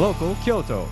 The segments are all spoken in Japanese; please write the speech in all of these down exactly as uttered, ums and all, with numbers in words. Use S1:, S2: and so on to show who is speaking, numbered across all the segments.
S1: Local Kyoto.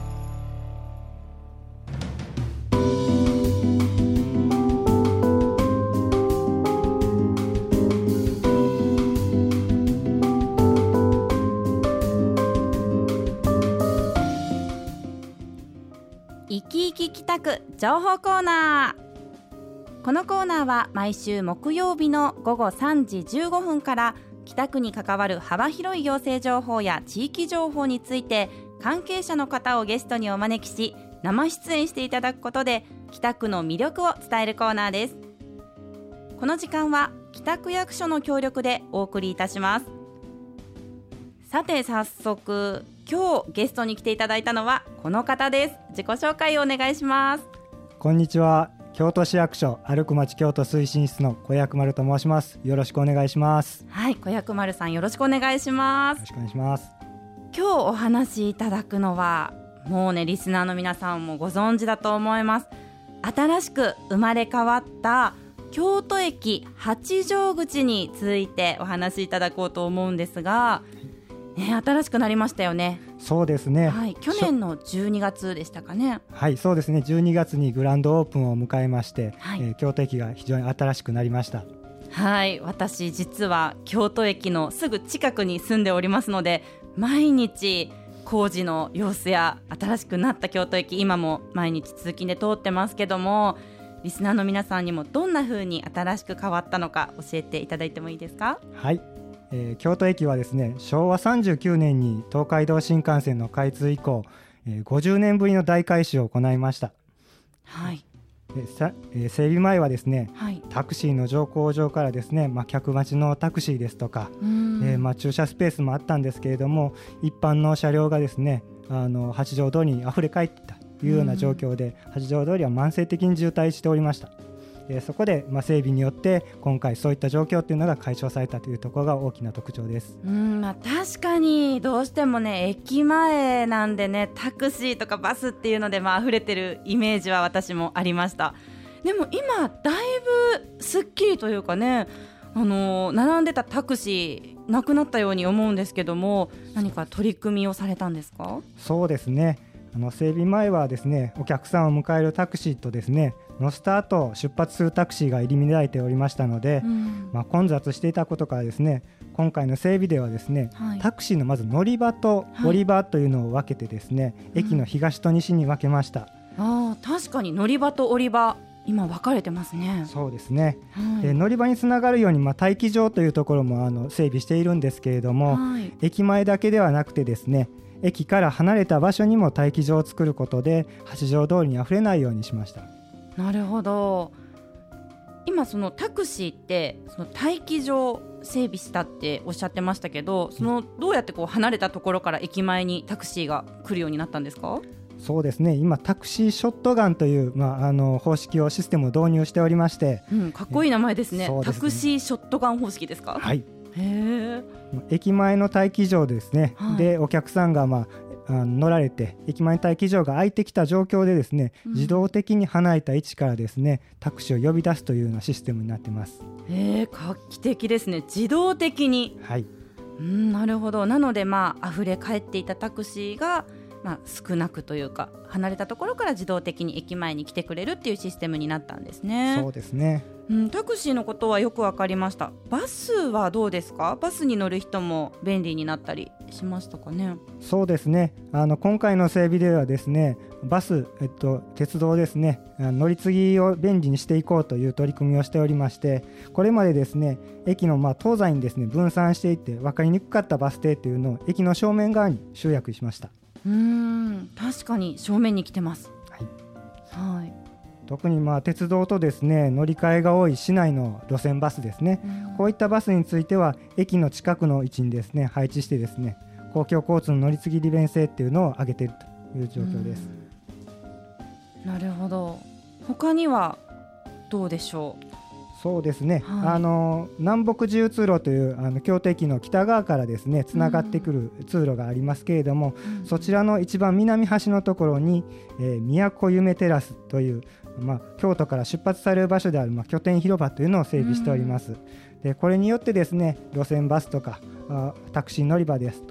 S2: いきいき北区情報コーナー。このコーナーは毎週木曜日の午後さんじじゅうごふんから北区に関わる幅広い行政情報や地域情報について関係者の方をゲストにお招きし生出演していただくことで北区の魅力を伝えるコーナーです。この時間は北区役所の協力でお送りいたします。さて早速今日ゲストに来ていただいたのはこの方です。自己紹介をお願いします。
S3: こんにちは。京都市役所歩くまち京都推進室の小薬丸と申します。よろしくお願いします。
S2: はい、小薬丸さんよろしくお願いします。
S3: よろしくお願いします。
S2: 今日お話しいただくのはもうねリスナーの皆さんもご存知だと思います。新しく生まれ変わった京都駅八丈口についてお話しいただこうと思うんですが、ね、新しくなりましたよね。
S3: そうですね、
S2: はい、去年のじゅうにがつでしたかね。
S3: はい、そうですね。じゅうにがつにグランドオープンを迎えまして、
S2: はい、
S3: えー、京都駅が非常に新しくなりました。
S2: はい、私実は京都駅のすぐ近くに住んでおりますので毎日工事の様子や新しくなった京都駅今も毎日通勤で通ってますけども、リスナーの皆さんにもどんな風に新しく変わったのか教えていただいてもいいですか？
S3: はい、えー、京都駅はですねしょうわさんじゅうきゅうねんに東海道新幹線の開通以降、えー、ごじゅうねんぶりの大改修を行いました。
S2: はい、
S3: えーさえー、整備前はですね、
S2: はい、
S3: タクシーの乗降場からですね、まあ、客待ちのタクシーですとか、えーまあ、駐車スペースもあったんですけれども、一般の車両がですねあの八丈通りにあふれ返っていたというような状況で八丈通りは慢性的に渋滞しておりました。えー、そこで、まあ、整備によって今回そういった状況というのが解消されたというところが大きな特徴です。
S2: うん、まあ、確かにどうしてもね駅前なんでねタクシーとかバスっていうので、まあ、溢れてるイメージは私もありました。でも今だいぶすっきりというかね、あのー、並んでたタクシーなくなったように思うんですけども、何か取り組みをされたんですか？
S3: そうですね、あの整備前はですねお客さんを迎えるタクシーとですね乗せた後出発するタクシーが入り乱れておりましたので、うんまあ、混雑していたことからですね今回の整備ではですね、はい、タクシーのまず乗り場と降り場というのを分けてですね、はい、駅の東と西に分けました。
S2: うん、あ確かに乗り場と降り場今分かれてますね。
S3: そうですね、
S2: はい、
S3: で乗り場につながるように、まあ、待機場というところもあの整備しているんですけれども、はい、駅前だけではなくてですね駅から離れた場所にも待機場を作ることで八丈通りにあふれないようにしました。
S2: なるほど。今そのタクシーってその待機場整備したっておっしゃってましたけど、そのどうやってこう離れたところから駅前にタクシーが来るようになったんですか？
S3: そうですね、今タクシーショットガンという、まあ、あの方式をシステムを導入しておりまして、
S2: うん、かっこいい名前ですね。
S3: そうですね、
S2: タクシーショットガン方式ですか？
S3: はい、
S2: へ
S3: 駅前の待機場ですね、はい、でお客さんが、まあ、あの乗られて駅前の待機場が空いてきた状況でですね、うん、自動的に離れた位置からですねタクシーを呼び出すというようなシステムになっています。
S2: へー、画期的ですね。自動的に、
S3: はい、
S2: うん、なるほど。なので、まあ、溢れ返っていたタクシーがまあ、少なくというか離れたところから自動的に駅前に来てくれるっていうシステムになったんですね。
S3: そうですね、
S2: うん、タクシーのことはよく分かりました。バスはどうですか？バスに乗る人も便利になったりしましたかね？
S3: そうですね、あの今回の整備ではですねバス、えっと、鉄道ですね乗り継ぎを便利にしていこうという取り組みをしておりまして、これまでですね駅のまあ東西にですね分散していって分かりにくかったバス停というのを駅の正面側に集約しました。
S2: うーん、確かに正面に来てます。
S3: はい
S2: はい、
S3: 特にまあ鉄道とですね乗り換えが多い市内の路線バスですね、こういったバスについては駅の近くの位置にですね配置してですね公共交通の乗り継ぎ利便性っていうのを上げているという状況です。
S2: なるほど。他にはどうでしょう？
S3: そうですね、
S2: はい、
S3: あの南北自由通路というあの京都駅の北側からですねつながってくる通路がありますけれども、うん、そちらの一番南端のところに、えー、都夢テラスという、まあ、京都から出発される場所である、まあ、拠点広場というのを整備しております。うん、でこれによってですね路線バスとかあタクシー乗り場ですとか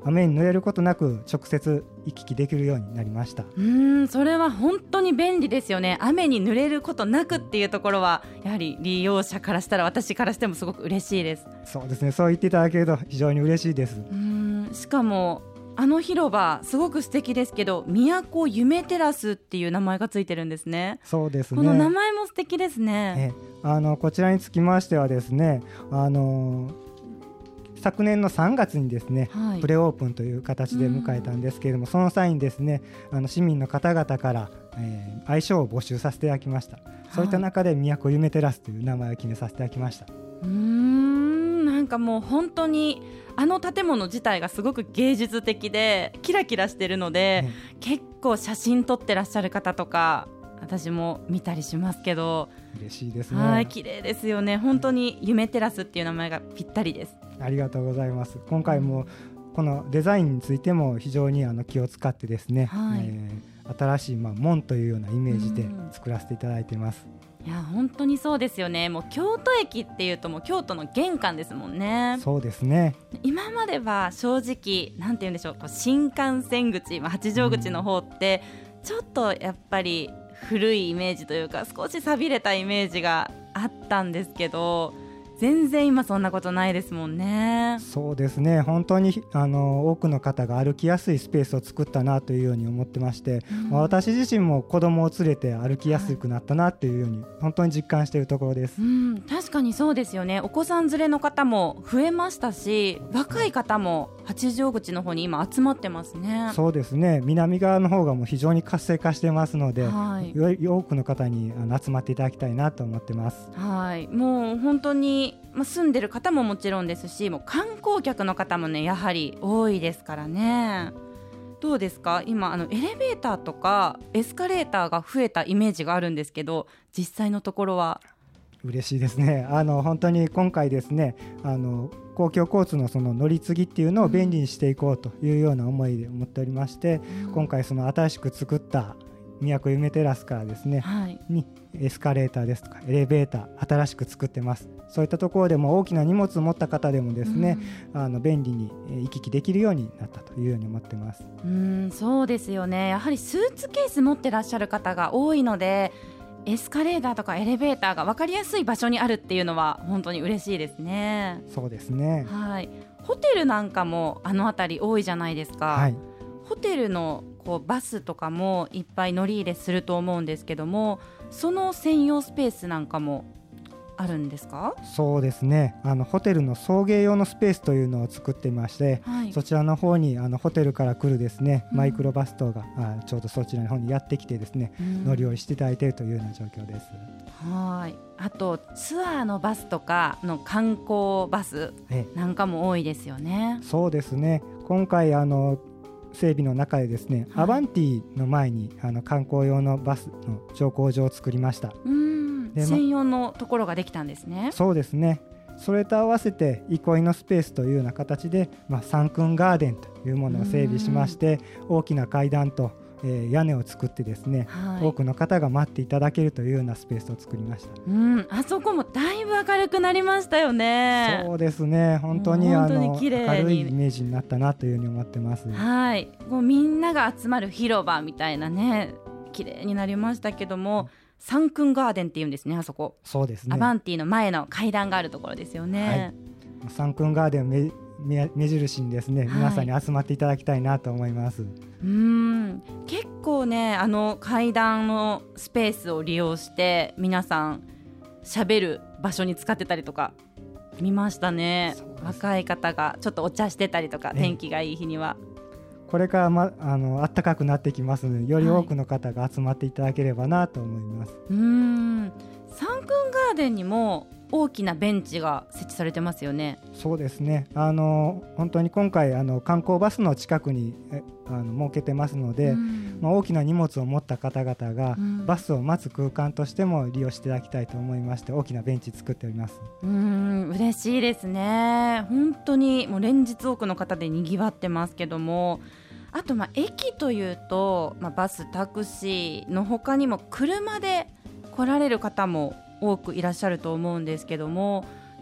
S3: 雨に濡れることなく直接行き来できるようになりました。
S2: うーん、それは本当に便利ですよね。雨に濡れることなくっていうところはやはり利用者からしたら、私からしてもすごく嬉しいです。
S3: そうですね、そう言っていただけると非常に嬉しいです。
S2: うーん、しかもあの広場すごく素敵ですけど、都夢テラスっていう名前がついてるんですね。
S3: そうですね、
S2: この名前も素敵ですね。
S3: えあのこちらにつきましてはですね、あの昨年のさんがつにですね、はい、プレオープンという形で迎えたんですけれども、その際にですね、あの市民の方々から、えー、愛称を募集させていただきました、はい、そういった中で都夢テラスという名前を決めさせていただきました。
S2: うーん、なんかもう本当にあの建物自体がすごく芸術的でキラキラしてるので、うん、結構写真撮ってらっしゃる方とか私も見たりしますけど、
S3: 嬉しいですね。
S2: はい、綺麗ですよね。本当に夢テラスっていう名前がぴったりです。
S3: ありがとうございます。今回もこのデザインについても非常にあの気を使ってですね、はい、えー、新しいまあ門というようなイメージで作らせていただいています。
S2: いや本当にそうですよね。もう京都駅っていうともう京都の玄関ですもんね。
S3: そうですね。
S2: 今までは正直なんて言うんでしょう、こう新幹線口、まあ、八丈口の方ってちょっとやっぱり古いイメージというか少し寂れたイメージがあったんですけど、全然今そんなことないですもんね。
S3: そうですね、本当にあの多くの方が歩きやすいスペースを作ったなというように思ってまして、うん、私自身も子供を連れて歩きやすくなったなというように本当に実感しているところです。
S2: うん、確かにそうですよね。お子さん連れの方も増えましたし、若い方も八丈口の方に今集まってますね。
S3: そうですね、南側の方がもう非常に活性化してますので、
S2: はい、
S3: より多くの方にあの集まっていただきたいなと思ってます。
S2: はい、もう本当に、まあ、住んでる方ももちろんですし、もう観光客の方もねやはり多いですからね。どうですか、今あのエレベーターとかエスカレーターが増えたイメージがあるんですけど、実際のところは。
S3: 嬉しいですね。あの本当に今回ですね、あの公共交通のその乗り継ぎっていうのを便利にしていこうというような思いで思っておりまして、うん、今回その新しく作った都夢テラスからですね、はい、にエスカレーターですとかエレベーター新しく作ってます。そういったところでも大きな荷物を持った方でもですね、うん、あの便利に行き来できるようになったというように思ってます。
S2: うん、そうですよね。やはりスーツケース持ってらっしゃる方が多いので、エスカレーターとかエレベーターが分かりやすい場所にあるっていうのは本当に嬉しいですね。
S3: そうですね、
S2: はい、ホテルなんかもあの辺り多いじゃないですか、はい、ホテルのこうバスとかもいっぱい乗り入れすると思うんですけども、その専用スペースなんかもあるんですか？
S3: そうですね、あのホテルの送迎用のスペースというのを作っていまして、はい、そちらの方にあのホテルから来るですね、うん、マイクロバス等があちょうどそちらの方にやってきてですね、うん、乗り降りしていただいているというような状況です。
S2: はい、あとツアーのバスとかの観光バスなんかも多いですよね。
S3: そうですね、今回あの整備の中でですね、はい、アバンティの前にあの観光用のバスの乗降場を作りました。
S2: うーん、専用のところができたんですね。
S3: そうですね、それと合わせて憩いのスペースというような形で、まあ、サンクンガーデンというものを整備しまして、大きな階段と、えー、屋根を作ってですね、はい、多くの方が待っていただけるというようなスペースを作りました。
S2: うん、あそこもだいぶ明るくなりましたよね。
S3: そうですね、本当にあの明るいイメージになったなというふうに思ってます。
S2: はい、もうみんなが集まる広場みたいなね、綺麗になりましたけども、サンクンガーデンっていうんですね、あそこ。
S3: そうですね、
S2: アバンティの前の階段があるところですよね。
S3: はい、サンクンガーデンを 目, 目, 目印にですね、はい、皆さんに集まっていただきたいなと思います。
S2: うーん、結構ね、あの階段のスペースを利用して皆さん喋る場所に使ってたりとか見ましたね。若い方がちょっとお茶してたりとか、ね、天気がいい日には。
S3: これから、ま、あの暖かくなってきますので、より多くの方が集まっていただければなと思います。はい、
S2: うーん、サンクンガーデンにも大きなベンチが設置されてますよね。
S3: そうですね、あの本当に今回あの観光バスの近くにえあの設けてますので、まあ、大きな荷物を持った方々がバスを待つ空間としても利用していただきたいと思いまして、大きなベンチ作っております。
S2: うーん、嬉しいですね。本当にもう連日多くの方でにぎわってますけども、あとまあ駅というと、まあ、バスタクシーの他にも車で来られる方も多くいらっしゃると思うんですけども、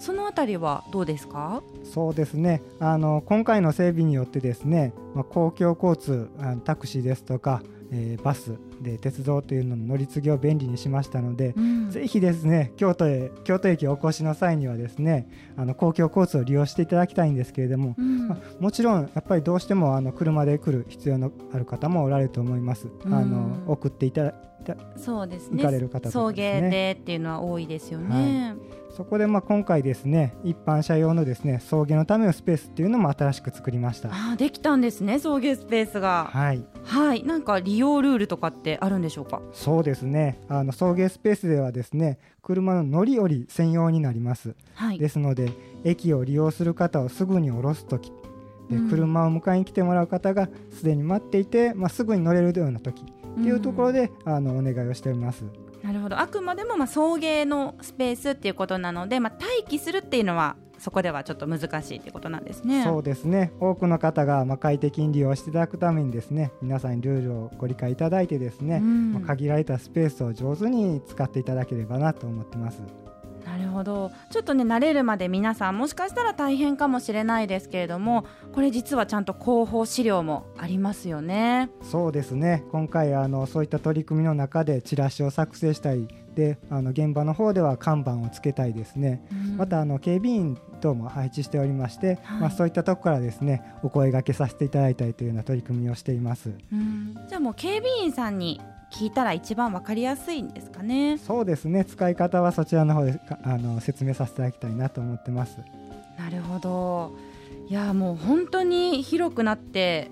S2: そのあたりはどうですか？
S3: そうですね、あの今回の整備によってですね、まあ、公共交通、あのタクシーですとか、えーバスで鉄道というのの乗り継ぎを便利にしましたので、うん、ぜひですね京都へ京都駅お越しの際にはですね、あの公共交通を利用していただきたいんですけれども、うん、まあ、もちろんやっぱりどうしてもあの車で来る必要のある方もおられると思います。うん、あの送っていただ
S2: そうですね、
S3: 行かれる方とかですね、
S2: 送迎でっていうのは多いですよね。
S3: はい、そこでまあ今回ですね、一般車用のですね送迎のためのスペースっていうのも新しく作りました。
S2: あ、できたんですね、送迎スペースが。はい、はい、なんか利用ルールとかってあるんでしょうか？
S3: そうですね、あの送迎スペースではですね、車の乗り降り専用になります。はい、ですので駅を利用する方をすぐに降ろすときで、うん、車を迎えに来てもらう方がすでに待っていて、まあ、すぐに乗れるようなときっていうところで、うん、あのお願いをしております。
S2: なるほど、あくまでもまあ送迎のスペースっていうことなので、まあ、待機するっていうのはそこではちょっと難しいってことなんですね。
S3: そうですね、多くの方がまあ快適に利用していただくためにですね、皆さんにルールをご理解いただいてですね、うん、まあ、限られたスペースを上手に使っていただければなと思ってます。
S2: なるほど、ちょっとね慣れるまで皆さんもしかしたら大変かもしれないですけれども、これ実はちゃんと広報資料もありますよね。
S3: そうですね、今回あのそういった取り組みの中でチラシを作成したりで、あの現場の方では看板をつけたりですね、うん、またあの警備員等も配置しておりまして、はい、まあ、そういったところからですねお声掛けさせていただいたりというような取り組みをしています。
S2: うん、じゃあもう警備員さんに聞いたら一番わかりやすいんですかね？
S3: そうですね、使い方はそちらの方であの説明させていただきたいなと思ってます。
S2: なるほど、いやもう本当に広くなって、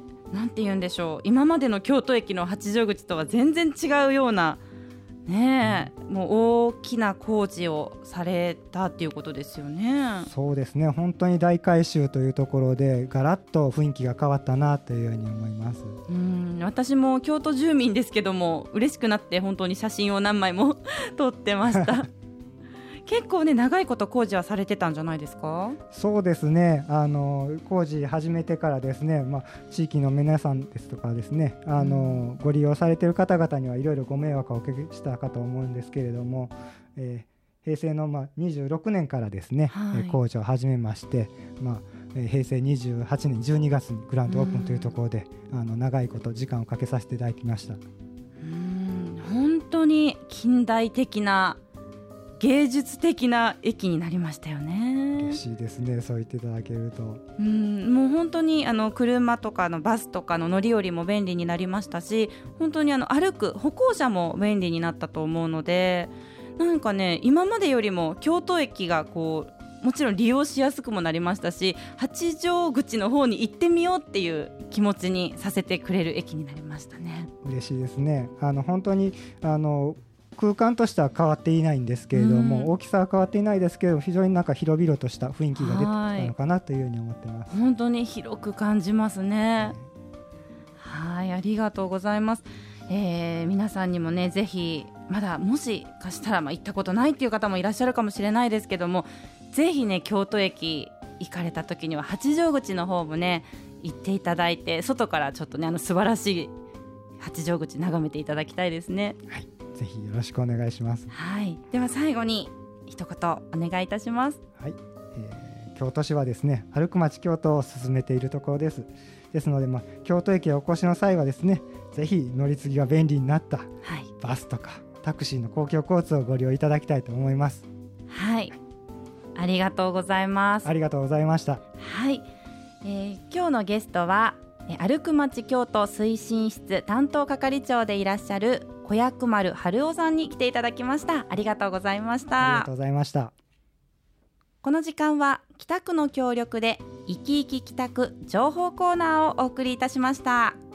S2: なんて言うんでしょう、今までの京都駅の八丈口とは全然違うようなねえ、もう大きな工事をされたっていうことですよね。
S3: そうですね、本当に大改修というところでガラッと雰囲気が変わったなというように思います。
S2: うん、私も京都住民ですけども嬉しくなって本当に写真を何枚も撮ってました結構ね長いこと工事はされてたんじゃないですか？
S3: そうですね、あの工事始めてからですね、まあ、地域の皆さんですとかですね、あの、うん、ご利用されている方々にはいろいろご迷惑をおかけしたかと思うんですけれども、えー、平成のまあにじゅうろくねんからですね、はい、工事を始めまして、まあえー、平成にじゅうはちねんじゅうにがつにグランドオープンというところで、うん、あの長いこと時間をかけさせていただきました。
S2: うん、本当に近代的な芸術的な駅になりましたよね。
S3: 嬉しいですね、そう言っていただけると。
S2: うん、もう本当にあの車とかのバスとかの乗り降りも便利になりましたし、本当にあの歩く歩行者も便利になったと思うので、なんかね今までよりも京都駅がこうもちろん利用しやすくもなりましたし、八丈口の方に行ってみようっていう気持ちにさせてくれる駅になりましたね。
S3: 嬉しいですね。あの本当にあの空間としては変わっていないんですけれども、うん、大きさは変わっていないですけれども、非常になんか広々とした雰囲気が出てきたのかなというふうに思ってます。
S2: 本当に広く感じますね。はい、ありがとうございます。えー、皆さんにもねぜひまだもしかしたらまあ行ったことないっていう方もいらっしゃるかもしれないですけども、ぜひね京都駅行かれた時には八丈口の方もね行っていただいて、外からちょっとねあの素晴らしい八丈口眺めていただきたいですね。
S3: はい、ぜひよろしくお願いします。
S2: はい、では最後に一言お願いいたします。
S3: はい、えー、京都市はですね歩く街京都を進めているところです。ですので、まあ、京都駅へお越しの際はですね、ぜひ乗り継ぎが便利になった、はい、バスとかタクシーの公共交通をご利用いただきたいと思います。
S2: はい、ありがとうございます。
S3: ありがとうございました。
S2: はい、えー、今日のゲストは歩く街京都推進室担当係長でいらっしゃる小薬丸春夫さんに来ていただきました。ありがとうございました。
S3: ありがとうございました。
S2: この時間は北区の協力でいきいき北区情報コーナーをお送りいたしました。